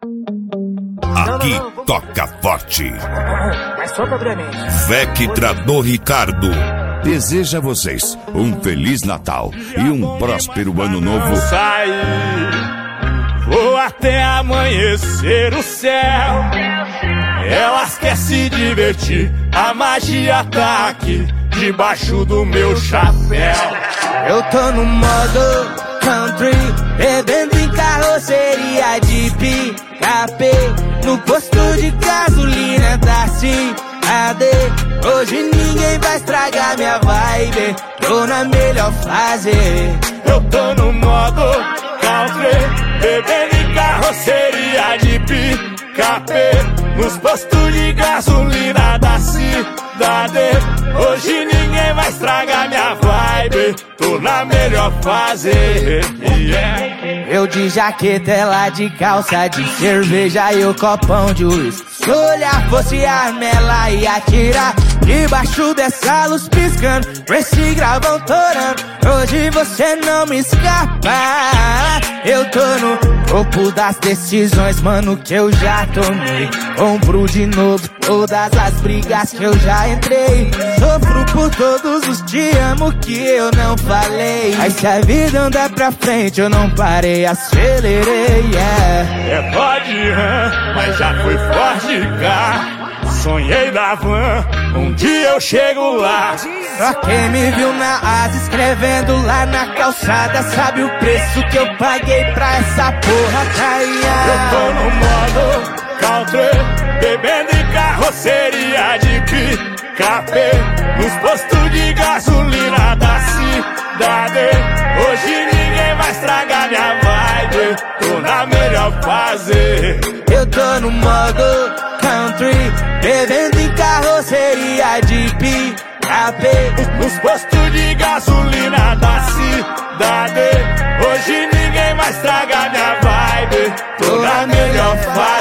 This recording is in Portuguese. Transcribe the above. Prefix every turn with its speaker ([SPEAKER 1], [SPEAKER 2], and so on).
[SPEAKER 1] Aqui toca forte.
[SPEAKER 2] Mas solta brevemente.
[SPEAKER 1] Vectra do Ricardo deseja a vocês um Feliz Natal e um próspero Ano Novo.
[SPEAKER 3] Vou até amanhecer o céu. Elas querem se divertir, a magia tá aqui debaixo do meu chapéu.
[SPEAKER 4] Eu tô no modo country, bebendo em carroceria de picape, no posto de gasolina da cidade. Hoje ninguém vai estragar minha vibe, tô na melhor fase.
[SPEAKER 3] Eu tô no modo country, bebendo em carroceria de picape, nos postos de gasolina da cidade. Hoje ninguém vai estragar minha vibe, tô na melhor fase.
[SPEAKER 4] Eu de jaqueta, ela de calça de cerveja e o copão de uísque. Se olhar fosse a mela e atirar debaixo dessa luz piscando, com esse gravão torando, hoje você não me escapa. Eu tô no topo das decisões, mano, que eu já tomei. Compro de novo todas as brigas que eu já entrei. Sofro por todos os te amo que eu não falei. Aí se a vida andar pra frente eu não parei, acelerei,
[SPEAKER 3] É pode, mas já foi forte cá. Sonhei da van, um dia eu chego lá.
[SPEAKER 4] Pra quem me viu na asa escrevendo lá na calçada, sabe o preço que eu paguei pra essa porra cair.
[SPEAKER 3] Eu tô no modo country, bebendo em carroceria de picape, nos postos de gasolina da cidade. Hoje ninguém vai estragar minha vibe, tô na melhor fase.
[SPEAKER 4] Eu tô no modo country, bebendo em carroceria de picape,
[SPEAKER 3] nos postos de gasolina da cidade. Hoje ninguém vai estragar minha vibe, tô na melhor fase.